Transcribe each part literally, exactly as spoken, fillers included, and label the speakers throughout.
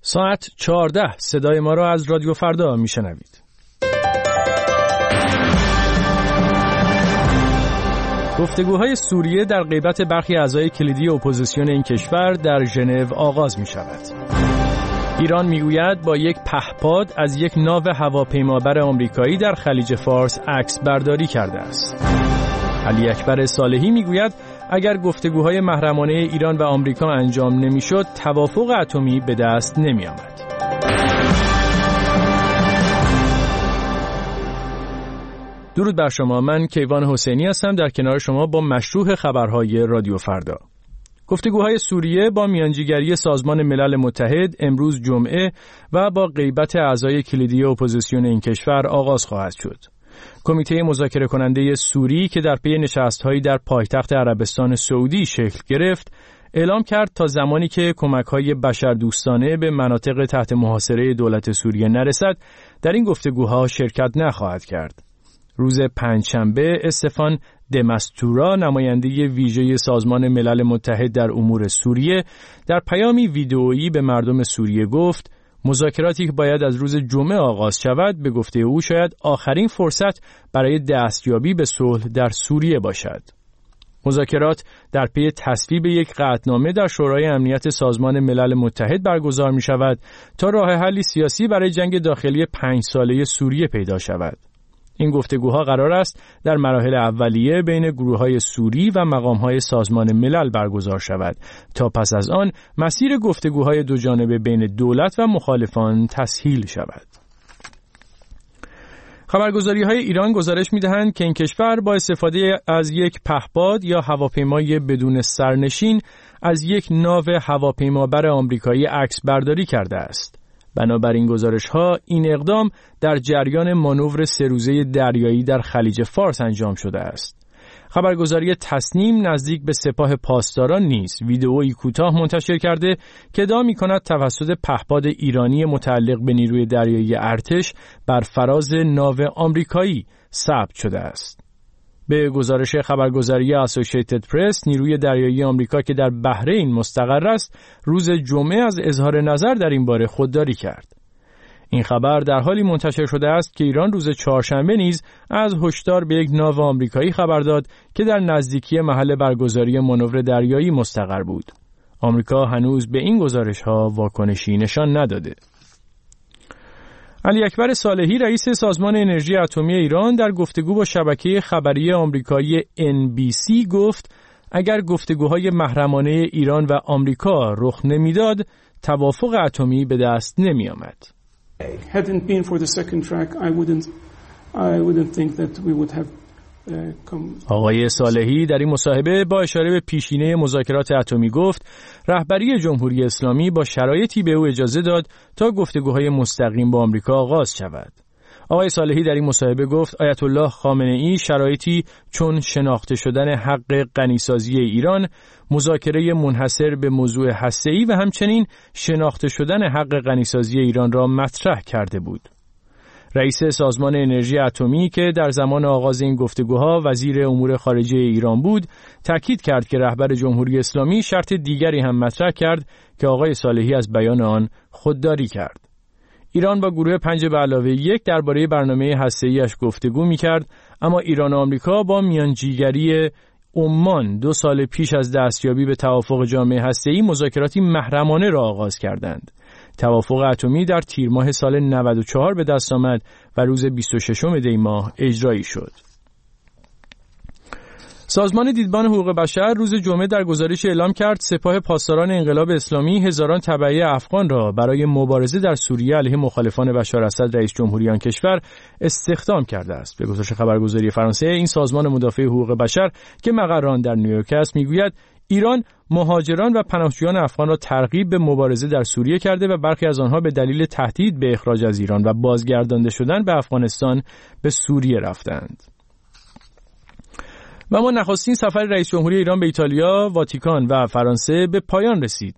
Speaker 1: ساعت چهارده صدای ما را از رادیو فردا میشنوید. گفتگوهای سوریه در غیبت برخی اعضای کلیدی اپوزیسیون این کشور در ژنو آغاز می شود. ایران میگوید با یک پهپاد از یک ناو هواپیمابر آمریکایی در خلیج فارس عکس برداری کرده است. علی اکبر صالحی میگوید اگر گفتگوهای محرمانه ایران و آمریکا انجام نمیشد، توافق اتمی به دست نمی آمد. درود بر شما، من کیوان حسینی هستم در کنار شما با مشروح خبرهای رادیو فردا. گفتگوهای سوریه با میانجیگری سازمان ملل متحد امروز جمعه و با غیبت اعضای کلیدی اپوزیسیون این کشور آغاز خواهد شد. کمیته مذاکره کننده سوری که در پی نشست‌هایی در پایتخت عربستان سعودی شکل گرفت، اعلام کرد تا زمانی که کمک‌های بشردوستانه به مناطق تحت محاصره دولت سوریه نرسد، در این گفتگوها شرکت نخواهد کرد. روز پنجشنبه استفان دمستورا، نماینده ویژه سازمان ملل متحد در امور سوریه، در پیامی ویدئویی به مردم سوریه گفت مذاکراتی که باید از روز جمعه آغاز شود، به گفته او شاید آخرین فرصت برای دستیابی به صلح در سوریه باشد. مذاکرات در پی تصویب یک قطعنامه در شورای امنیت سازمان ملل متحد برگزار می شود تا راه حلی سیاسی برای جنگ داخلی پنج ساله سوریه پیدا شود. این گفتگوها قرار است در مراحل اولیه بین گروه‌های سوری و مقام‌های سازمان ملل برگزار شود تا پس از آن مسیر گفتگوهای دو جانبه بین دولت و مخالفان تسهیل شود. خبرگزاری‌های ایران گزارش می‌دهند که این کشور با استفاده از یک پهپاد یا هواپیمای بدون سرنشین از یک ناو هواپیمابر آمریکایی عکس برداری کرده است. بنابراین گزارش‌ها این اقدام در جریان مانور سه روزه دریایی در خلیج فارس انجام شده است. خبرگزاری تصنیم نزدیک به سپاه پاسداران نیز ویدئویی کوتاه منتشر کرده که ادعا می‌کند توسط پهپاد ایرانی متعلق به نیروی دریایی ارتش بر فراز ناو آمریکایی ثبت شده است. به گزارش خبرگزاری اسوسییتد پرس، نیروی دریایی آمریکا که در بحرین مستقر است، روز جمعه از اظهار نظر در این باره خودداری کرد. این خبر در حالی منتشر شده است که ایران روز چهارشنبه نیز از هشدار به یک ناو آمریکایی خبر داد که در نزدیکی محل برگزاری مانور دریایی مستقر بود. آمریکا هنوز به این گزارش‌ها واکنشی نشان نداده. علی اکبر صالحی، رئیس سازمان انرژی اتمی ایران، در گفتگو با شبکه خبری آمریکایی ان بی سی گفت اگر گفتگوهای محرمانه ایران و آمریکا رخ نمیداد، توافق اتمی به دست نمی آمد.
Speaker 2: Hadn't been for the second track, I wouldn't I wouldn't think that we would have
Speaker 1: آقای صالحی در این مصاحبه با اشاره به پیشینه مذاکرات اتمی گفت رهبری جمهوری اسلامی با شرایطی به او اجازه داد تا گفتگوهای مستقیم با آمریکا آغاز شود. آقای صالحی در این مصاحبه گفت آیت الله خامنه ای شرایطی چون شناخته شدن حق غنیسازی ایران، مذاکره منحصر به موضوع هسته‌ای و همچنین شناخته شدن حق غنیسازی ایران را مطرح کرده بود. رئیس سازمان انرژی اتمی که در زمان آغاز این گفتگوها وزیر امور خارجه ایران بود، تاکید کرد که رهبر جمهوری اسلامی شرط دیگری هم مطرح کرد که آقای صالحی از بیان آن خودداری کرد. ایران با گروه پنج به علاوه یک درباره برنامه هسته‌ای‌اش گفتگو می‌کرد، اما ایران و آمریکا با میانجیگری عمان دو سال پیش از دستیابی به توافق جامع هسته‌ای مذاکراتی محرمانه را آغاز کردند. توافق اتمی در تیر ماه سال نود و چهار به دست آمد و روز بیست و ششم دی ماه اجرایی شد. سازمان دیدبان حقوق بشر روز جمعه در گزارش اعلام کرد سپاه پاسداران انقلاب اسلامی هزاران تبعه افغان را برای مبارزه در سوریه علیه مخالفان بشار اسد رئیس جمهوری آن کشور استخدام کرده است. به گزارش خبرگزاری فرانسه، این سازمان مدافع حقوق بشر که مقر آن در نیویورک است میگوید ایران مهاجران و پناهجویان افغان را ترغیب به مبارزه در سوریه کرده و برخی از آنها به دلیل تهدید به اخراج از ایران و بازگردانده شدن به افغانستان به سوریه رفتند. و ما نخستین سفر رئیس جمهوری ایران به ایتالیا، واتیکان و فرانسه به پایان رسید.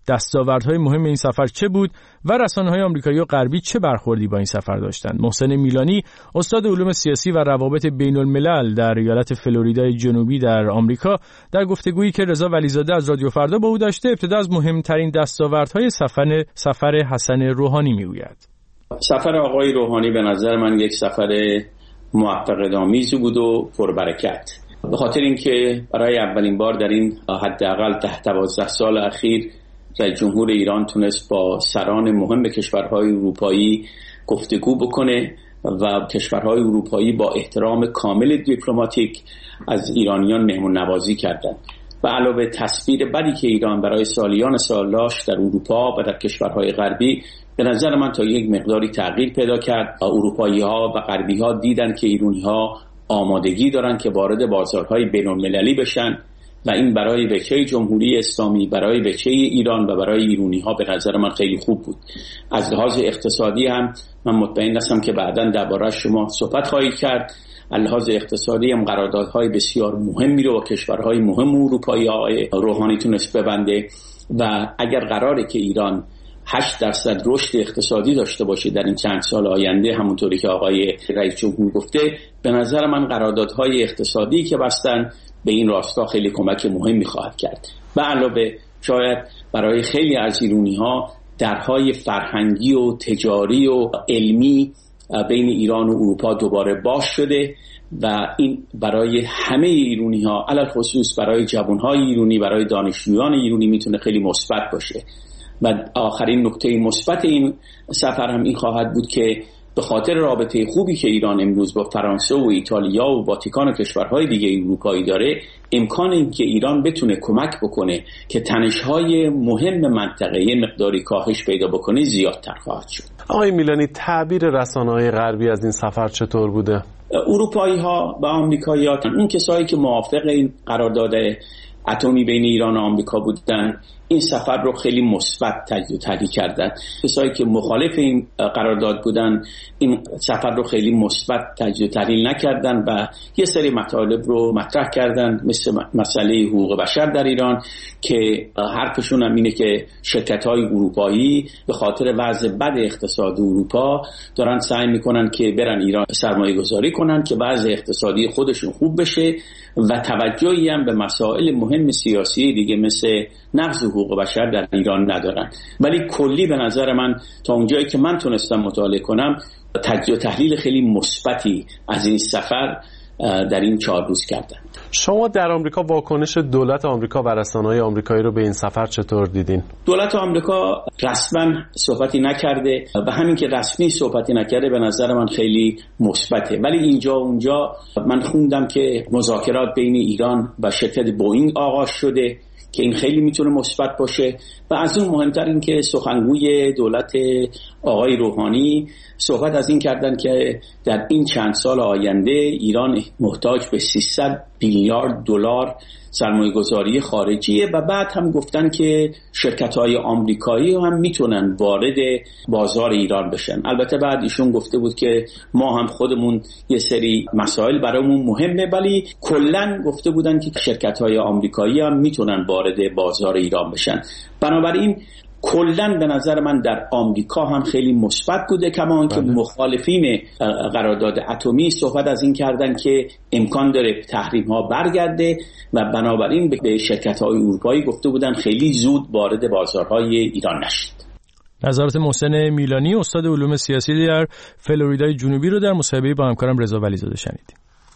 Speaker 1: دستاوردهای مهم این سفر چه بود و رسانه‌های آمریکایی و غربی چه برخوردی با این سفر داشتند. محسن میلانی، استاد علوم سیاسی و روابط بین‌الملل در ایالت فلوریدای جنوبی در آمریکا، در گفتگویی که رضا ولیزاده از رادیو فردا با او داشته، ابتدا از مهمترین دستاوردهای سفر سفر حسن روحانی میگوید.
Speaker 3: سفر آقای روحانی به نظر من یک سفر موفقیت‌آمیز بود و پربرکت، به خاطر اینکه برای اولین بار در این حداقل ده دوازده سال اخیر رئیس جمهور ایران تونست با سران مهم کشورهای اروپایی گفتگو بکنه و کشورهای اروپایی با احترام کامل دیپلماتیک از ایرانیان مهمون نوازی کردند و علاوه تصویر بدی که ایران برای سالیان سال داشت در اروپا و در کشورهای غربی، به نظر من تا یک مقداری تغییر پیدا کرد. اروپایی ها و غربی ها دیدن که ایرانی ها آمادگی دارن که وارد بازارهای بین‌المللی بشن و این برای بچه جمهوری اسلامی، برای بچه ایران و برای ایرانی ها به نظر من خیلی خوب بود. از لحاظ اقتصادی هم من مطمئن هستم که بعداً درباره شما صحبت خواهید کرد. از لحاظ اقتصادی هم قراردادهای بسیار مهمی رو با کشورهای مهم اروپایی های روحانی تونست ببنده و اگر قراره که ایران هشت درصد رشد اقتصادی داشته باشه در این چند سال آینده، همونطوری که آقای رئیس جمهور گفته، به نظر من قراردادهای اقتصادی که بستن به این راستا خیلی کمک مهمی خواهد کرد. و علاوه شاید برای خیلی از ایرانی‌ها درهای فرهنگی و تجاری و علمی بین ایران و اروپا دوباره باز شده و این برای همه ایرانی‌ها، علل خصوص برای جوان‌های ایرانی، برای دانشجویان ایرانی میتونه خیلی مثبت باشه. و آخرین نکته مثبت این سفر هم این خواهد بود که به خاطر رابطه خوبی که ایران امروز با فرانسه و ایتالیا و واتیکان و کشورهای دیگه اروپایی داره، امکان این که ایران بتونه کمک بکنه که تنش‌های مهم منطقه مقداری کاهش پیدا بکنه زیادتر خواهد شد.
Speaker 4: آقای میلانی، تعبیر رسانه‌های غربی از این سفر چطور بوده؟
Speaker 3: اروپایی ها و آمریکایی‌ها، اون کسایی که موافق این قرارداد اتمی بین ایران و آمریکا بودن، این سفر رو خیلی مثبت تجزیه و تحلیل کردن. کسایی که مخالف این قرارداد بودن این سفر رو خیلی مثبت تجزیه و تحلیل نکردن و یه سری مطالب رو مطرح کردن، مثل مسئله حقوق بشر در ایران که حرفشون هم اینه که شرکت‌های اروپایی به خاطر وضع بد اقتصاد اروپا دارن سعی میکنن که برن ایران سرمایه گذاری کنن که وضع اقتصادی خودشون خوب بشه و توجهی هم به مسائل مهم سیاسی دیگه مثل نقض حقوق بشر در ایران ندارن. ولی کلی به نظر من تا اونجایی که من تونستم مطالعه کنم تجزیه و تحلیل خیلی مثبتی از این سفر در این چهار روز کردن.
Speaker 4: شما در آمریکا واکنش دولت آمریکا و رسانه‌های آمریکایی رو به این سفر چطور دیدین؟
Speaker 3: دولت آمریکا رسما صحبتی نکرده و همین که رسمی صحبتی نکرده به نظر من خیلی مثبته. ولی اینجا اونجا من خوندم که مذاکرات بین ایران و شرکت بوئینگ آغاز شده که این خیلی میتونه مثبت باشه و از اون مهمتر این که سخنگوی دولت آقای روحانی صحبت از این کردن که در این چند سال آینده ایران محتاج به سیصد میلیارد دلار سرمایه گذاری خارجیه و بعد هم گفتن که شرکت‌های آمریکایی هم میتونن وارد بازار ایران بشن. البته بعد ایشون گفته بود که ما هم خودمون یه سری مسائل برامون مهمه، ولی کلاً گفته بودن که شرکت‌های آمریکایی هم میتونن وارد بازار ایران بشن. بنابراین کلاً به نظر من در آمریکا هم خیلی مثبت بوده، کما اینکه مخالفین قرارداد اتمی صحبت از این کردن که امکان داره تحریم ها برگرده و بنابراین به شرکت های اروپایی گفته بودن خیلی زود وارد بازارهای ایران نشید.
Speaker 1: نظرات محسن میلانی، استاد علوم سیاسی در فلوریدای جنوبی رو در مصاحبه با همکارم رضا ولیزاده شنیدیم.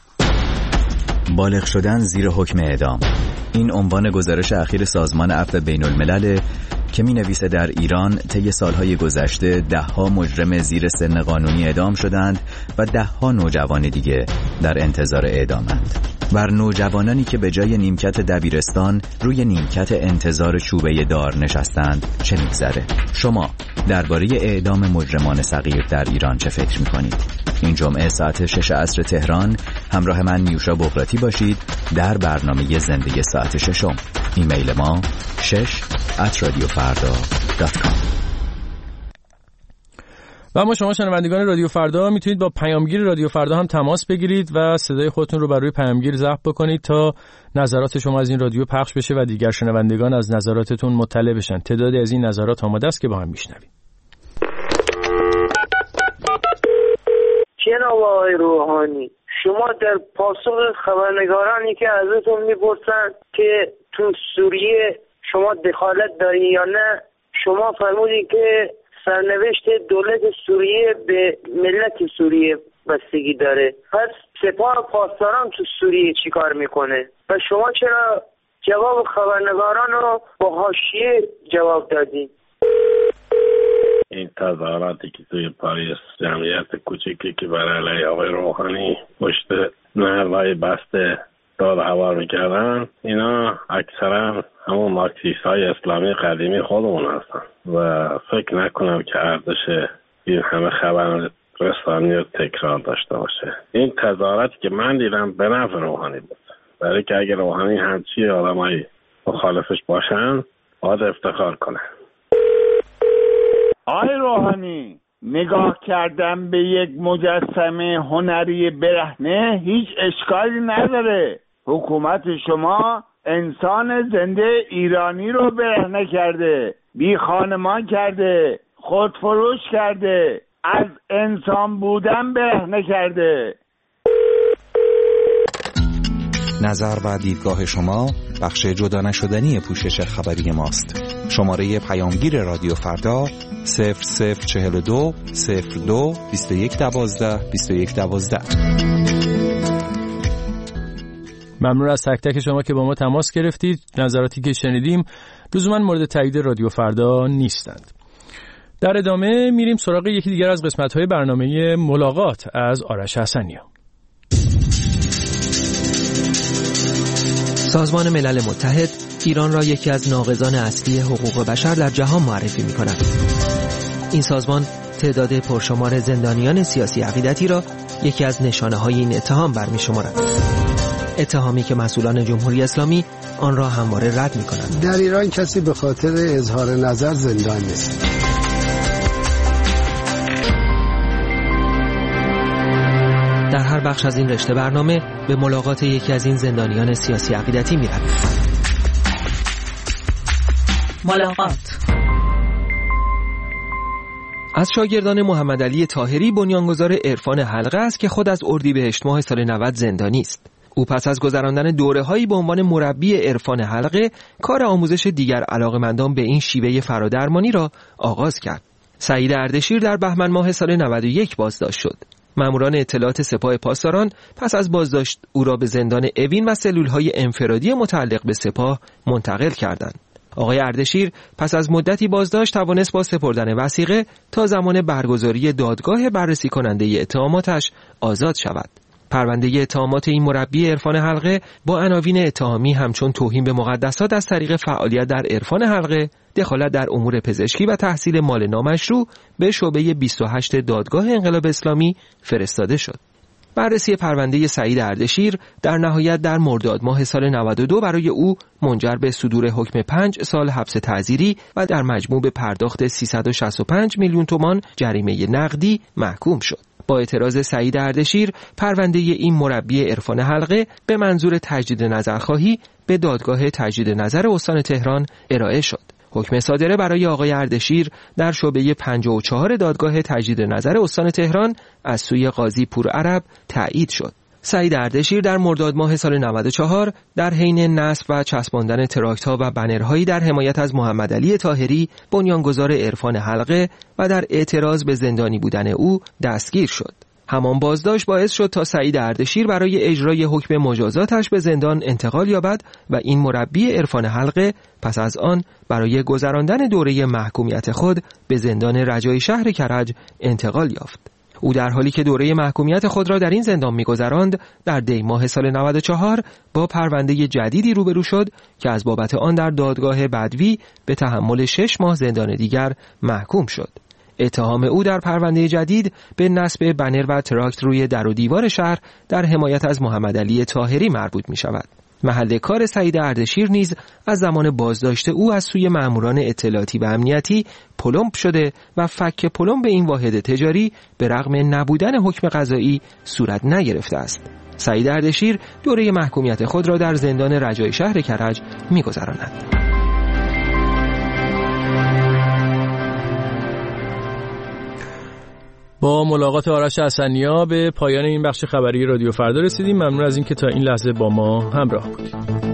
Speaker 5: بالغ شدن زیر حکم اعدام، این عنوان گزارش اخیر سازمان عفو بین الملل که می نویسه در ایران طی سالهای گذشته ده ها مجرم زیر سن قانونی اعدام شدند و ده ها نوجوان دیگه در انتظار اعدامند. بر نوجوانانی که به جای نیمکت دبیرستان روی نیمکت انتظار چوبه دار نشستند چه می‌گذره؟ شما درباره اعدام مجرمان صغیر در ایران چه فکر می‌کنید؟ این جمعه ساعت شش عصر تهران همراه من نیوشا بغراتی باشید در برنامه زنده ساعت ششم. ایمیل ما شش ات رادیو فردا دات کام.
Speaker 1: و اما شما شنوندگان رادیو فردا میتونید با پیامگیر رادیو فردا هم تماس بگیرید و صدای خودتون رو بر روی پیامگیر ضبط بکنید تا نظرات شما از این رادیو پخش بشه و دیگر شنوندگان از نظراتتون مطلع بشن. تعدادی از این نظرات آماده است که با هم میشنویم.
Speaker 6: جناب آقای روحانی، شما در پاسخ خبرنگارانی که ازتون میپرسن که تو سوریه شما دخالت داری یا نه، شما فرمودید که سرنوشت دولت سوریه به ملت سوریه بستگی داره. پس سپاه پاسداران تو سوریه چی کار میکنه؟ و شما چرا جواب خبرنگاران رو با حاشیه جواب دادین؟
Speaker 7: این تظاهراتی که توی پاریس جمعیت کوچکی که برای علیه آقای روحانی پشت نهرهای بسته داد هوار میکردن، اینا اکثرا همون مارکسیست های اسلامی قدیمی خودمون هستن و فکر نکنم که ارزش این همه خبر رسانی رو تکرار داشته باشه. این تظاهراتی که من دیدم به نفع روحانی بود، برای که اگر روحانی همچی آدمایی مخالفش باشن باید افتخار کنه.
Speaker 8: آقای روحانی، نگاه کردن به یک مجسمه هنری برهنه هیچ اشکالی نداره. حکومت شما انسان زنده ایرانی رو برهنه کرده، بی خانمان کرده، خودفروش کرده، از انسان بودن برهنه کرده.
Speaker 9: نظر و دیدگاه شما بخش جدا نشدنی پوشش خبری ماست. شماره پیامگیر رادیو فردا صفر صفر چهل و دو صفر دو بیست و یک دوازده بیست و یک دوازده.
Speaker 1: ممنون از تک تک شما که با ما تماس گرفتید. نظراتی که شنیدیم لزوما مورد تایید رادیو فردا نیستند. در ادامه میریم سراغ یکی دیگر از قسمت‌های برنامه ملاقات از آرش حسنیا.
Speaker 10: سازمان ملل متحد ایران را یکی از ناقضان اصلی حقوق بشر در جهان معرفی می‌کند. این سازمان تعداد پرشمار زندانیان سیاسی عقیدتی را یکی از نشانه‌های این اتهام برمی‌شمارد. اتهامی که مسئولان جمهوری اسلامی آن را همواره رد می‌کنند.
Speaker 11: در ایران کسی به خاطر اظهار نظر زندان نیست.
Speaker 10: در هر بخش از این رشته برنامه به ملاقات یکی از این زندانیان سیاسی عقیدتی می‌رویم.
Speaker 12: ملاقات
Speaker 10: از شاگردان محمد علی طاهری بنیانگذار عرفان حلقه است که خود از اردیبهشت ماه سال نود زندانی است. او پس از گذراندن دوره‌هایی به عنوان مربی عرفان حلقه کار آموزش دیگر علاقه‌مندان به این شیوه فرادرمانی را آغاز کرد. سعید اردشیر در بهمن ماه سال نود و یک بازداشت شد. ماموران اطلاعات سپاه پاسداران پس از بازداشت او را به زندان اوین و سلول‌های انفرادی متعلق به سپاه منتقل کردند. آقای اردشیر پس از مدتی بازداشت توانست با سپردن وثیقه تا زمان برگزاری دادگاه بررسی کننده اتهاماتش آزاد شود. پرونده اتهامات این مربی عرفان حلقه با عناوین اتهامی همچون توهین به مقدسات از طریق فعالیت در عرفان حلقه، دخالت در امور پزشکی و تحصیل مال نامشروع به شعبه بیست و هشت دادگاه انقلاب اسلامی فرستاده شد. بررسی پرونده سعید اردشیر در نهایت در مرداد ماه سال نود و دو برای او منجر به صدور حکم پنج سال حبس تعزیری و در مجموع به پرداخت سیصد و شصت و پنج میلیون تومان جریمه نقدی محکوم شد. با اعتراض سعید اردشیر، پرونده این مربی عرفان حلقه به منظور تجدید نظرخواهی به دادگاه تجدید نظر استان تهران ارائه شد. حکم صادره برای آقای اردشیر در شعبه پنجاه و چهار دادگاه تجدید نظر استان تهران از سوی قاضی پورعرب تایید شد. سعید اردشیر در مرداد ماه سال نود و چهار در حین نصب و چسباندن تراکت‌ها و بنرهایی در حمایت از محمد علی طاهری بنیانگذار عرفان حلقه و در اعتراض به زندانی بودن او دستگیر شد. همان بازداشت باعث شد تا سعید اردشیر برای اجرای حکم مجازاتش به زندان انتقال یابد و این مربی عرفان حلقه پس از آن برای گذراندن دوره محکومیت خود به زندان رجای شهر کرج انتقال یافت. او در حالی که دوره محکومیت خود را در این زندان می‌گذراند، در دی ماه سال نود و چهار با پرونده جدیدی روبرو شد که از بابت آن در دادگاه بدوی به تحمل شش ماه زندان دیگر محکوم شد. اتهام او در پرونده جدید به نصب بنر و تراکت روی در و دیوار شهر در حمایت از محمد علی طاهری مربوط می شود. محل کار سعید اردشیر نیز از زمان بازداشت او از سوی ماموران اطلاعاتی و امنیتی پلمب شده و فک پلمب این واحد تجاری به رغم نبودن حکم قضایی صورت نگرفته است. سعید اردشیر دوره محکومیت خود را در زندان رجای شهر کرج می‌گذراند.
Speaker 1: با ملاقات آرش حسنیا به پایان این بخش خبری رادیو فردا رسیدیم. ممنون از اینکه تا این لحظه با ما همراه بودید.